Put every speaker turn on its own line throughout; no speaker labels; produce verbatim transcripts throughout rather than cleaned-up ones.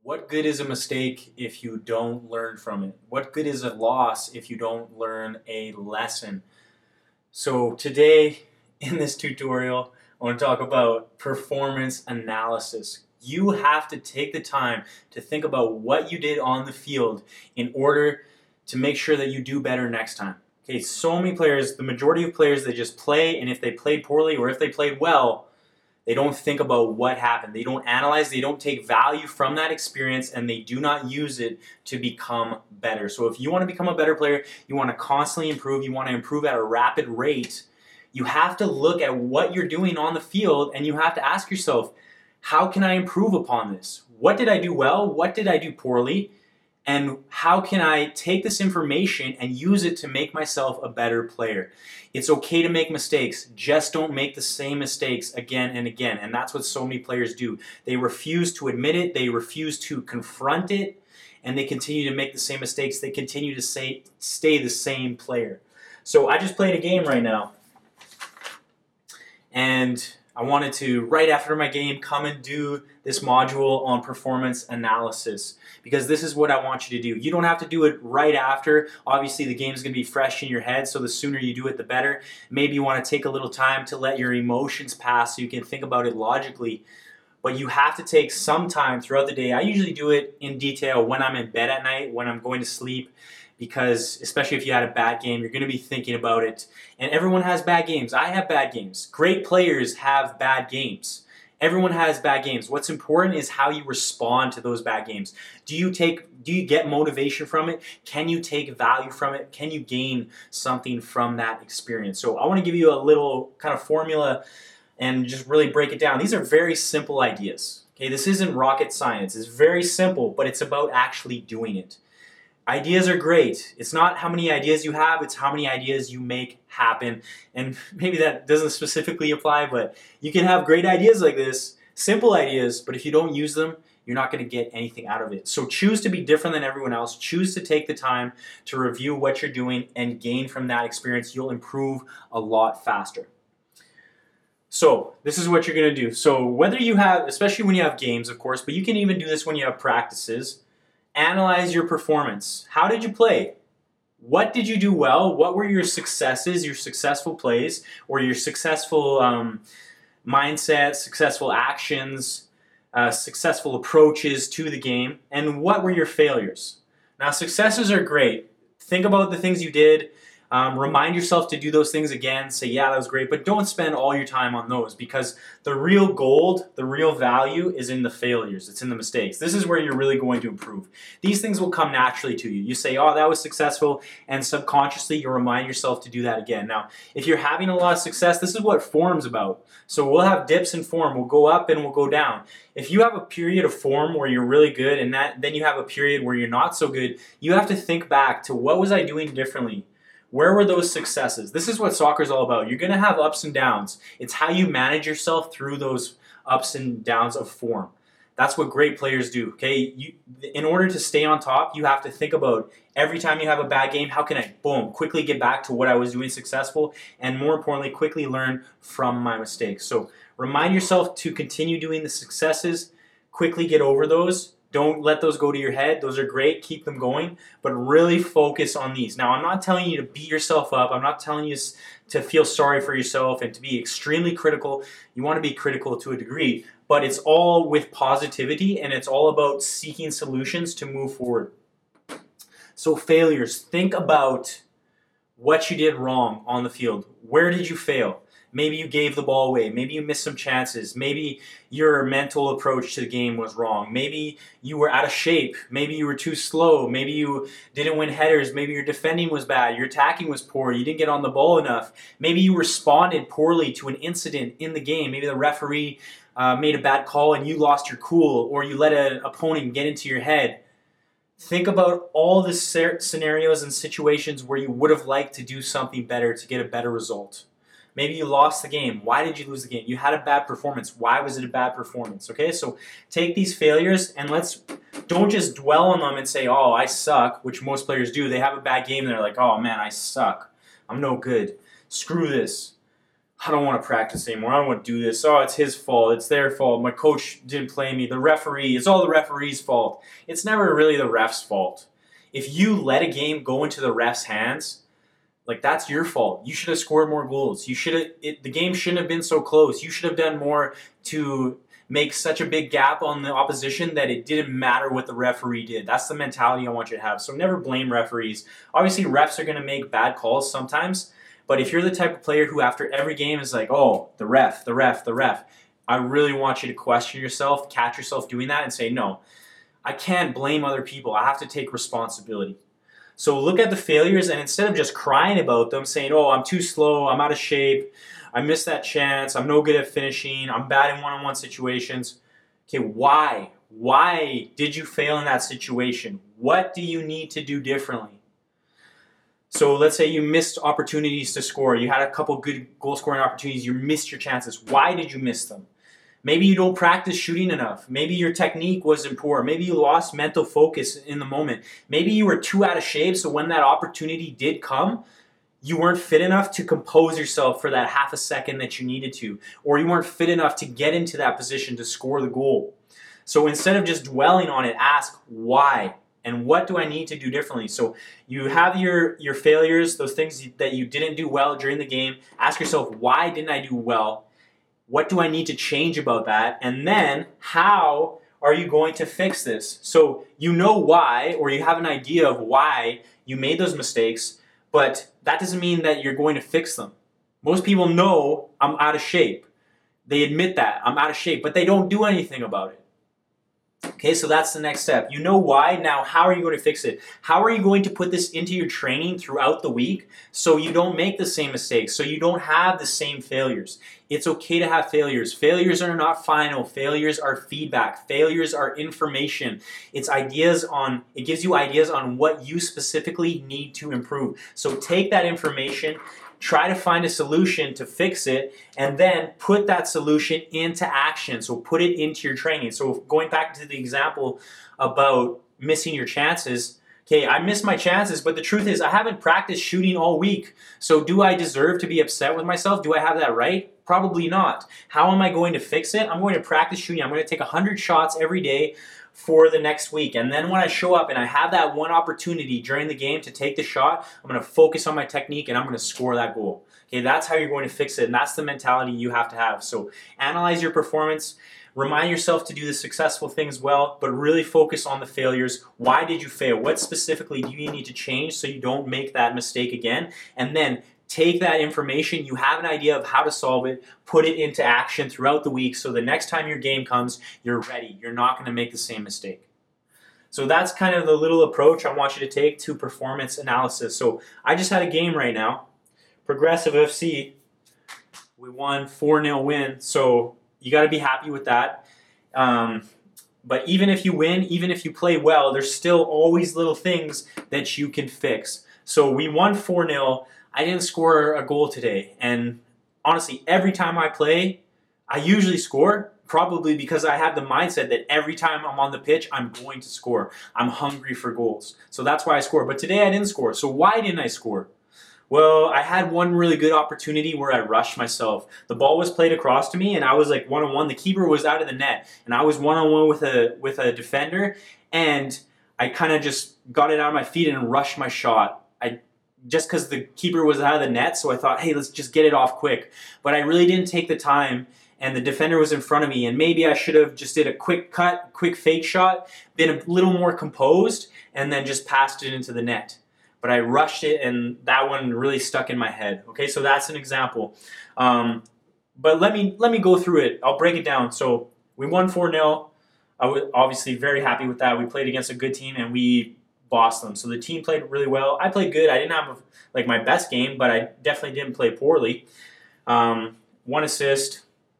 What good is a mistake if you don't learn from it? What good is a loss if you don't learn a lesson? So today in this tutorial, I want to talk about performance analysis. You have to take the time to think about what you did on the field in order to make sure that you do better next time. Okay, so many players, the majority of players, they just play, and if they played poorly or if they played well, they don't think about what happened. They don't analyze, they don't take value from that experience, and they do not use it to become better. So if you want to become a better player, you want to constantly improve, you want to improve at a rapid rate, you have to look at what you're doing on the field, and you have to ask yourself, how can I improve upon this? What did I do well? What did I do poorly? And how can I take this information and use it to make myself a better player? It's okay to make mistakes. Just don't make the same mistakes again and again. And that's what so many players do. They refuse to admit it. They refuse to confront it. And they continue to make the same mistakes. They continue to say, stay the same player. So I just played a game right now. And I wanted to, right after my game, come and do this module on performance analysis, because this is what I want you to do. You don't have to do it right after. Obviously, the game is going to be fresh in your head, so the sooner you do it, the better. Maybe you want to take a little time to let your emotions pass so you can think about it logically. But you have to take some time throughout the day. I usually do it in detail when I'm in bed at night, when I'm going to sleep, because especially if you had a bad game, you're going to be thinking about it. And everyone has bad games. I have bad games. Great players have bad games. Everyone has bad games. What's important is how you respond to those bad games. Do you take, do you get motivation from it? Can you take value from it? Can you gain something from that experience? So I want to give you a little kind of formula and just really break it down. These are very simple ideas. Okay, this isn't rocket science. It's very simple, but it's about actually doing it. Ideas are great. It's not how many ideas you have, it's how many ideas you make happen. And maybe that doesn't specifically apply, but you can have great ideas like this, simple ideas, but if you don't use them, you're not going to get anything out of it. So choose to be different than everyone else. Choose to take the time to review what you're doing and gain from that experience. You'll improve a lot faster. So this is what you're going to do. So whether you have, especially when you have games, of course, but you can even do this when you have practices. Analyze your performance. How did you play? What did you do well? What were your successes, your successful plays, or your successful um, mindset, successful actions, uh, successful approaches to the game? And what were your failures? Now, successes are great. Think about the things you did. Um, remind yourself to do those things again. Say, yeah, that was great, but don't spend all your time on those, because the real gold, the real value is in the failures. It's in the mistakes. This is where you're really going to improve. These things will come naturally to you. You say, oh, that was successful, and subconsciously you remind yourself to do that again. Now, if you're having a lot of success, this is what form's about. So we'll have dips in form. We'll go up and we'll go down. If you have a period of form where you're really good, and that, then you have a period where you're not so good, you have to think back to, what was I doing differently? Where were those successes? This is what soccer is all about. You're going to have ups and downs. It's how you manage yourself through those ups and downs of form. That's what great players do. Okay, you, in order to stay on top, you have to think about every time you have a bad game, how can I, boom, quickly get back to what I was doing successful, and more importantly, quickly learn from my mistakes. So remind yourself to continue doing the successes, quickly get over those. Don't let those go to your head. Those are great. Keep them going. But really focus on these. Now, I'm not telling you to beat yourself up. I'm not telling you to feel sorry for yourself and to be extremely critical. You want to be critical to a degree. But it's all with positivity, and it's all about seeking solutions to move forward. So failures. Think about what you did wrong on the field. Where did you fail? Maybe you gave the ball away. Maybe you missed some chances. Maybe your mental approach to the game was wrong. Maybe you were out of shape. Maybe you were too slow. Maybe you didn't win headers. Maybe your defending was bad. Your attacking was poor. You didn't get on the ball enough. Maybe you responded poorly to an incident in the game. Maybe the referee uh, made a bad call and you lost your cool, or you let an opponent get into your head. Think about all the scenarios and situations where you would have liked to do something better to get a better result. Maybe you lost the game. Why did you lose the game? You had a bad performance. Why was it a bad performance? Okay, so take these failures and let's, don't just dwell on them and say, oh, I suck, which most players do. They have a bad game and they're like, oh man, I suck. I'm no good. Screw this. I don't want to practice anymore. I don't want to do this. Oh, it's his fault. It's their fault. My coach didn't play me. The referee. It's all the referee's fault. It's never really the ref's fault. If you let a game go into the ref's hands, like that's your fault. You should have scored more goals. You should have. It, the game shouldn't have been so close. You should have done more to make such a big gap on the opposition that it didn't matter what the referee did. That's the mentality I want you to have. So never blame referees. Obviously, refs are going to make bad calls sometimes. But if you're the type of player who after every game is like, oh, the ref, the ref, the ref, I really want you to question yourself, catch yourself doing that and say, no, I can't blame other people. I have to take responsibility. So look at the failures and instead of just crying about them, saying, oh, I'm too slow, I'm out of shape, I missed that chance, I'm no good at finishing, I'm bad in one-on-one situations. Okay, why? Why did you fail in that situation? What do you need to do differently? So let's say you missed opportunities to score. You had a couple good goal-scoring opportunities. You missed your chances. Why did you miss them? Maybe you don't practice shooting enough. Maybe your technique wasn't poor. Maybe you lost mental focus in the moment. Maybe you were too out of shape, so when that opportunity did come, you weren't fit enough to compose yourself for that half a second that you needed to, or you weren't fit enough to get into that position to score the goal. So instead of just dwelling on it, ask why. And what do I need to do differently? So you have your, your failures, those things that you didn't do well during the game. Ask yourself, why didn't I do well? What do I need to change about that? And then how are you going to fix this? So you know why, or you have an idea of why you made those mistakes, but that doesn't mean that you're going to fix them. Most people know I'm out of shape. They admit that I'm out of shape, but they don't do anything about it. Okay, so that's the next step. You know why. Now, how are you going to fix it? How are you going to put this into your training throughout the week so you don't make the same mistakes, so you don't have the same failures? It's okay to have failures. Failures are not final. Failures are feedback. Failures are information. It's ideas on, it gives you ideas on what you specifically need to improve. So take that information, try to find a solution to fix it, and then put that solution into action. So put it into your training. So going back to the example about missing your chances, okay, I missed my chances, but the truth is I haven't practiced shooting all week. So do I deserve to be upset with myself? Do I have that right? Probably not. How am I going to fix it? I'm going to practice shooting. I'm going to take one hundred shots every day for the next week. And then when I show up and I have that one opportunity during the game to take the shot, I'm going to focus on my technique and I'm going to score that goal. Okay, that's how you're going to fix it, and that's the mentality you have to have. So analyze your performance, remind yourself to do the successful things well, but really focus on the failures. Why did you fail? What specifically do you need to change so you don't make that mistake again? And then take that information, you have an idea of how to solve it, put it into action throughout the week so the next time your game comes, you're ready. You're not going to make the same mistake. So that's kind of the little approach I want you to take to performance analysis. So I just had a game right now. Progressive F C, we won four nil win, so you got to be happy with that. Um, but even if you win, even if you play well, there's still always little things that you can fix. So we won four nil. I didn't score a goal today, and honestly, every time I play, I usually score, probably because I have the mindset that every time I'm on the pitch, I'm going to score. I'm hungry for goals, so that's why I score. But today I didn't score, so why didn't I score? Well, I had one really good opportunity where I rushed myself. The ball was played across to me, and I was like one-on-one. The keeper was out of the net, and I was one-on-one with a, with a defender, and I kind of just got it out of my feet and rushed my shot. I just because the keeper was out of the net, so I thought, hey, let's just get it off quick. But I really didn't take the time, and the defender was in front of me, and maybe I should have just did a quick cut, quick fake shot, been a little more composed, and then just passed it into the net. But I rushed it, and that one really stuck in my head. Okay, so that's an example. Um, but let me let me go through it. I'll break it down. So we won four nil. I was obviously very happy with that. We played against a good team, and we bossed them. So the team played really well. I played good. I didn't have like my best game, but I definitely didn't play poorly. Um, one assist,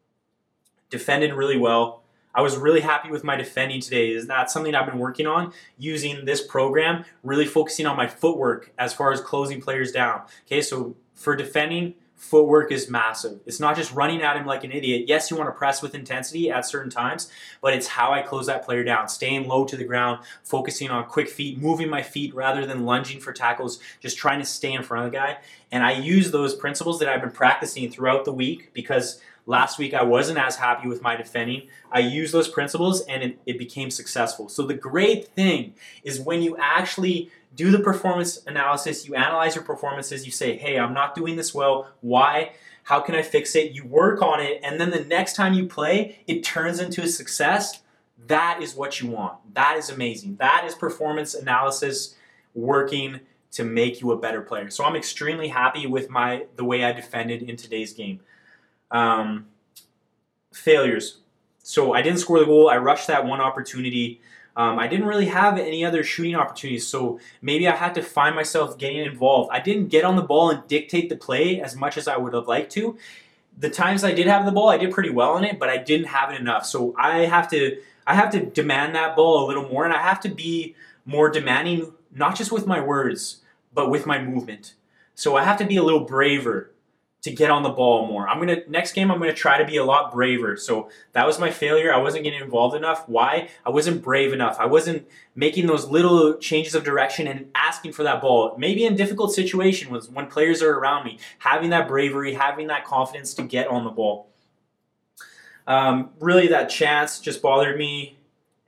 defended really well. I was really happy with my defending today. Is that something I've been working on, using this program, really focusing on my footwork as far as closing players down. Okay, so for defending, footwork is massive. It's not just running at him like an idiot. Yes, you want to press with intensity at certain times, but it's how I close that player down, staying low to the ground, focusing on quick feet, moving my feet rather than lunging for tackles, just trying to stay in front of the guy. And I use those principles that I've been practicing throughout the week because last week I wasn't as happy with my defending. I used those principles and it, it became successful. So the great thing is when you actually do the performance analysis, you analyze your performances, you say, hey, I'm not doing this well. Why? How can I fix it? You work on it, and then the next time you play, it turns into a success. That is what you want. That is amazing. That is performance analysis working to make you a better player. So I'm extremely happy with my the way I defended in today's game. Um, failures. So I didn't score the goal. I rushed that one opportunity. Um, I didn't really have any other shooting opportunities, so maybe I had to find myself getting involved. I didn't get on the ball and dictate the play as much as I would have liked to. The times I did have the ball, I did pretty well on it, but I didn't have it enough. So I have to, I have to demand that ball a little more, and I have to be more demanding, not just with my words, but with my movement. So I have to be a little braver to get on the ball more. I'm gonna next game I'm gonna try to be a lot braver. So that was my failure. I wasn't getting involved enough. Why? I wasn't brave enough. I wasn't making those little changes of direction and asking for that ball. Maybe in difficult situations when players are around me, having that bravery, having that confidence to get on the ball. Um, really, that chance just bothered me,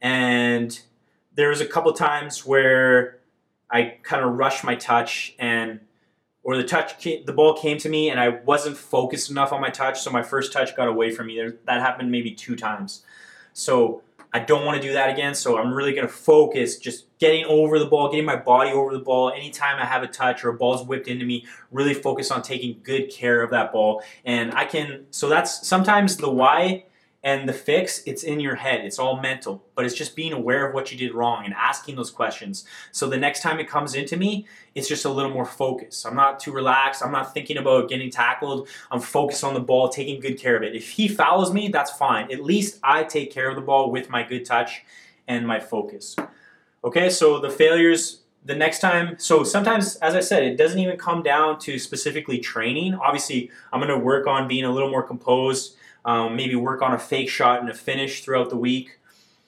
and there was a couple times where I kind of rushed my touch and. Or the touch, came, the ball came to me and I wasn't focused enough on my touch, so my first touch got away from me. There, that happened maybe two times. So I don't want to do that again, so I'm really going to focus just getting over the ball, getting my body over the ball. Anytime I have a touch or a ball's whipped into me, really focus on taking good care of that ball. And I can, so that's sometimes the why and the fix, it's in your head. It's all mental, but it's just being aware of what you did wrong and asking those questions. So the next time it comes into me, it's just a little more focused. I'm not too relaxed. I'm not thinking about getting tackled. I'm focused on the ball, taking good care of it. If he fouls me, that's fine. At least I take care of the ball with my good touch and my focus. Okay, so the failures, the next time, so sometimes, as I said, it doesn't even come down to specifically training. Obviously, I'm going to work on being a little more composed. Um, maybe work on a fake shot and a finish throughout the week.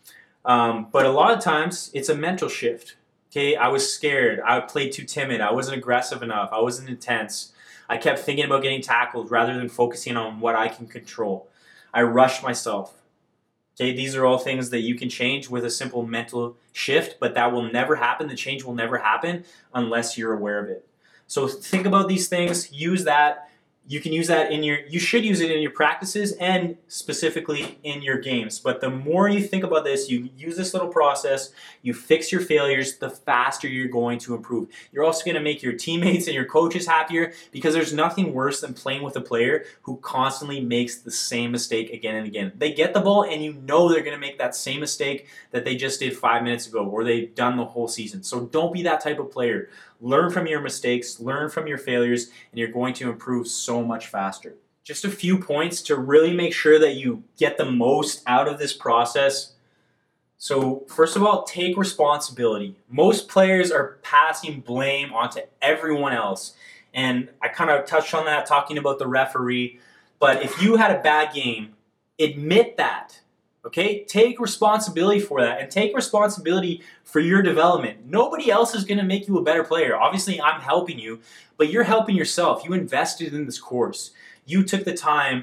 Um, but a lot of times, it's a mental shift. Okay, I was scared. I played too timid. I wasn't aggressive enough. I wasn't intense. I kept thinking about getting tackled rather than focusing on what I can control. I rushed myself. Okay, these are all things that you can change with a simple mental shift, but that will never happen. The change will never happen unless you're aware of it. So think about these things. Use that. You can use that in your, you should use it in your practices and specifically in your games. But the more you think about this, you use this little process, you fix your failures, the faster you're going to improve. You're also going to make your teammates and your coaches happier because there's nothing worse than playing with a player who constantly makes the same mistake again and again. They get the ball and you know they're going to make that same mistake that they just did five minutes ago or they've done the whole season. So don't be that type of player. Learn from your mistakes, learn from your failures, and you're going to improve so much faster. Just a few points to really make sure that you get the most out of this process. So first of all, take responsibility. Most players are passing blame onto everyone else. And I kind of touched on that talking about the referee. But if you had a bad game, admit that. Okay, take responsibility for that and take responsibility for your development. Nobody else is going to make you a better player. Obviously, I'm helping you, but you're helping yourself. You invested in this course. You took the time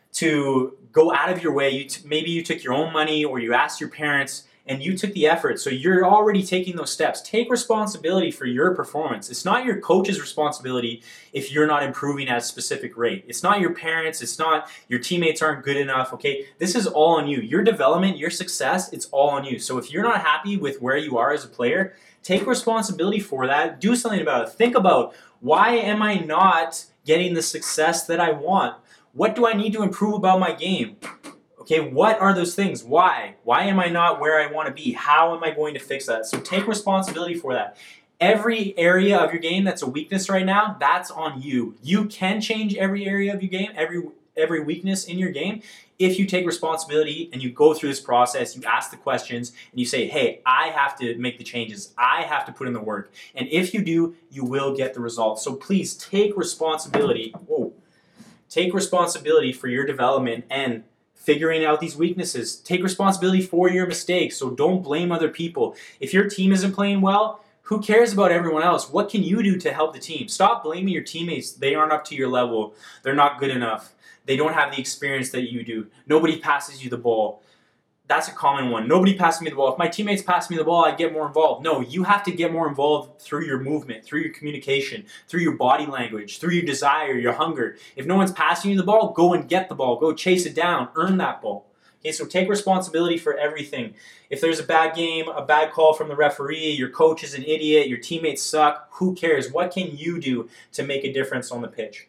to go out of your way. You t- maybe you took your own money or you asked your parents and you took the effort. So you're already taking those steps. Take responsibility for your performance. It's not your coach's responsibility if you're not improving at a specific rate. It's not your parents. It's not your teammates aren't good enough, okay? This is all on you. Your development, your success, it's all on you. So if you're not happy with where you are as a player, take responsibility for that. Do something about it. Think about, why am I not getting the success that I want? What do I need to improve about my game? Okay, what are those things? Why? Why am I not where I want to be? How am I going to fix that? So take responsibility for that. Every area of your game that's a weakness right now, that's on you. You can change every area of your game, every every weakness in your game, if you take responsibility and you go through this process, you ask the questions, and you say, hey, I have to make the changes. I have to put in the work. And if you do, you will get the results. So please take responsibility. Whoa. Take responsibility for your development and figuring out these weaknesses. Take responsibility for your mistakes, so don't blame other people. If your team isn't playing well, who cares about everyone else? What can you do to help the team? Stop blaming your teammates. They aren't up to your level. They're not good enough. They don't have the experience that you do. Nobody passes you the ball. That's a common one. Nobody passes me the ball. If my teammates pass me the ball, I get more involved. No, you have to get more involved through your movement, through your communication, through your body language, through your desire, your hunger. If no one's passing you the ball, go and get the ball. Go chase it down. Earn that ball. Okay, so take responsibility for everything. If there's a bad game, a bad call from the referee, your coach is an idiot, your teammates suck, who cares? What can you do to make a difference on the pitch?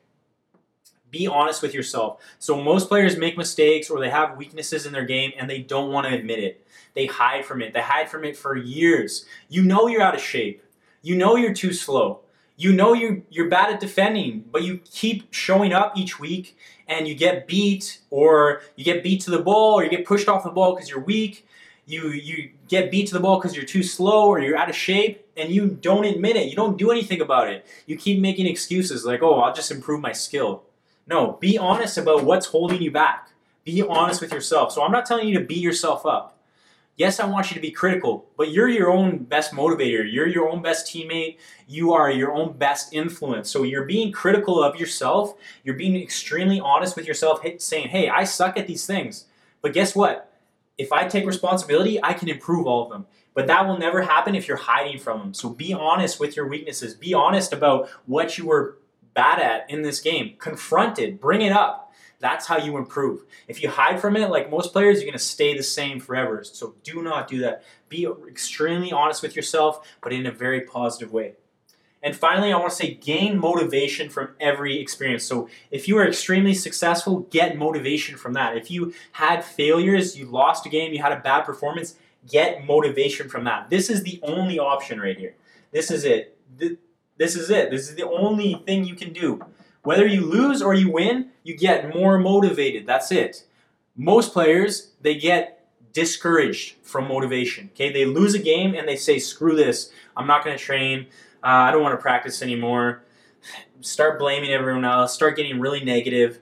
Be honest with yourself. So most players make mistakes or they have weaknesses in their game and they don't want to admit it. They hide from it. They hide from it for years. You know you're out of shape. You know you're too slow. You know you're, you're bad at defending, but you keep showing up each week and you get beat, or you get beat to the ball, or you get pushed off the ball because you're weak. You, you get beat to the ball because you're too slow or you're out of shape, and you don't admit it. You don't do anything about it. You keep making excuses like, oh, I'll just improve my skill. No, be honest about what's holding you back. Be honest with yourself. So I'm not telling you to beat yourself up. Yes, I want you to be critical, but you're your own best motivator. You're your own best teammate. You are your own best influence. So you're being critical of yourself. You're being extremely honest with yourself, saying, hey, I suck at these things. But guess what? If I take responsibility, I can improve all of them. But that will never happen if you're hiding from them. So be honest with your weaknesses. Be honest about what you were bad at in this game. Confront it. Bring it up. That's how you improve. If you hide from it, like most players, you're going to stay the same forever. So do not do that. Be extremely honest with yourself, but in a very positive way. And finally, I want to say gain motivation from every experience. So if you are extremely successful, get motivation from that. If you had failures, you lost a game, you had a bad performance, get motivation from that. This is the only option right here. This is it. This is it. This is the only thing you can do. Whether you lose or you win, you get more motivated. That's it. Most players, they get discouraged from motivation. Okay, they lose a game and they say, screw this. I'm not going to train. Uh, I don't want to practice anymore. Start blaming everyone else. Start getting really negative.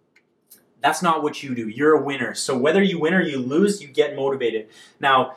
That's not what you do. You're a winner. So whether you win or you lose, you get motivated. Now,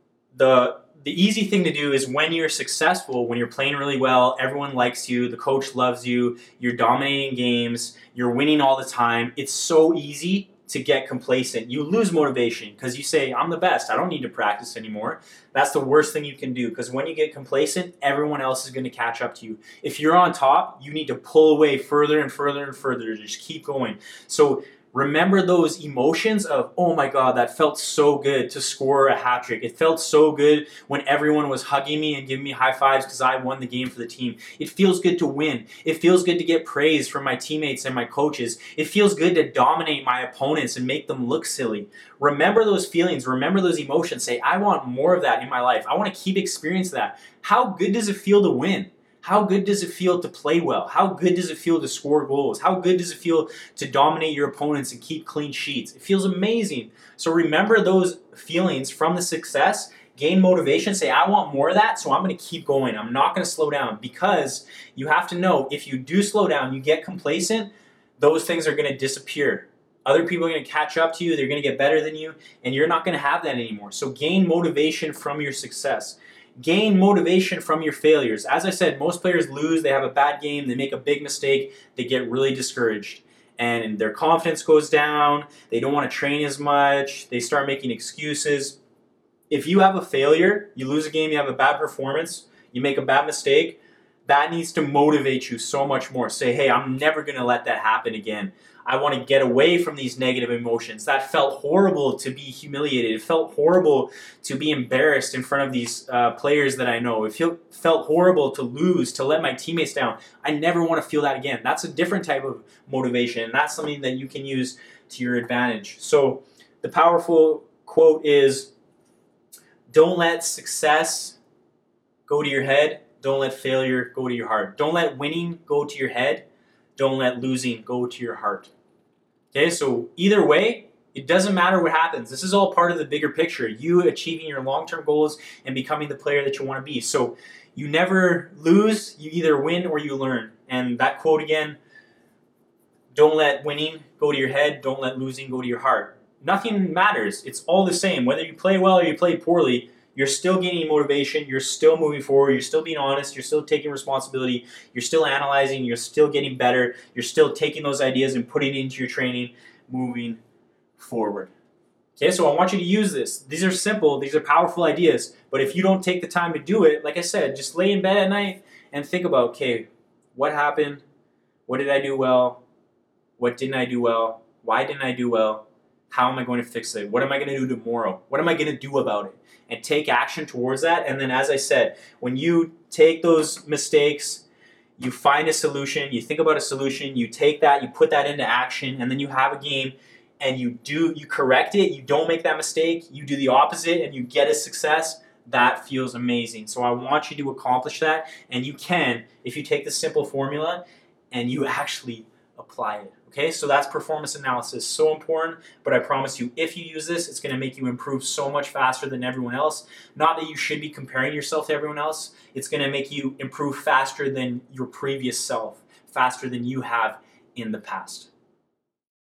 the The easy thing to do is when you're successful, when you're playing really well, everyone likes you, the coach loves you, you're dominating games, you're winning all the time. It's so easy to get complacent. You lose motivation because you say, I'm the best. I don't need to practice anymore. That's the worst thing you can do, because when you get complacent, everyone else is going to catch up to you. If you're on top, you need to pull away further and further and further. Just keep going. So remember those emotions of, oh my God, that felt so good to score a hat trick. It felt so good when everyone was hugging me and giving me high fives because I won the game for the team. It feels good to win. It feels good to get praise from my teammates and my coaches. It feels good to dominate my opponents and make them look silly. Remember those feelings. Remember those emotions. Say, I want more of that in my life. I want to keep experiencing that. How good does it feel to win? How good does it feel to play well? How good does it feel to score goals? How good does it feel to dominate your opponents and keep clean sheets? It feels amazing. So remember those feelings from the success, gain motivation, say, I want more of that, so I'm going to keep going. I'm not going to slow down, because you have to know if you do slow down, you get complacent, those things are going to disappear. Other people are going to catch up to you, they're going to get better than you, and you're not going to have that anymore. So gain motivation from your success. Gain motivation from your failures. As I said, most players lose, they have a bad game, they make a big mistake, they get really discouraged. And their confidence goes down, they don't want to train as much, they start making excuses. If you have a failure, you lose a game, you have a bad performance, you make a bad mistake, that needs to motivate you so much more. Say, hey, I'm never going to let that happen again. I want to get away from these negative emotions. That felt horrible to be humiliated. It felt horrible to be embarrassed in front of these uh, players that I know. It feel, felt horrible to lose, to let my teammates down. I never want to feel that again. That's a different type of motivation, and that's something that you can use to your advantage. So the powerful quote is, don't let success go to your head. Don't let failure go to your heart. Don't let winning go to your head. Don't let losing go to your heart. Okay, so either way, it doesn't matter what happens. This is all part of the bigger picture. You achieving your long-term goals and becoming the player that you want to be. So you never lose. You either win or you learn. And that quote again, Don't let winning go to your head. Don't let losing go to your heart. Nothing matters. It's all the same. Whether you play well or you play poorly, you're still gaining motivation. You're still moving forward. You're still being honest. You're still taking responsibility. You're still analyzing. You're still getting better. You're still taking those ideas and putting it into your training, moving forward. Okay, so I want you to use this. These are simple. These are powerful ideas. But if you don't take the time to do it, like I said, just lay in bed at night and think about, okay, what happened? What did I do well? What didn't I do well? Why didn't I do well? How am I going to fix it? What am I going to do tomorrow? What am I going to do about it? And take action towards that. And then, as I said, when you take those mistakes, you find a solution, you think about a solution, you take that, you put that into action, and then you have a game and you do, you correct it, you don't make that mistake, you do the opposite and you get a success. That feels amazing. So I want you to accomplish that, and you can if you take the simple formula and you actually apply it. Okay, so that's performance analysis. So important, but I promise you, if you use this, it's going to make you improve so much faster than everyone else. Not that you should be comparing yourself to everyone else. It's going to make you improve faster than your previous self, faster than you have in the past.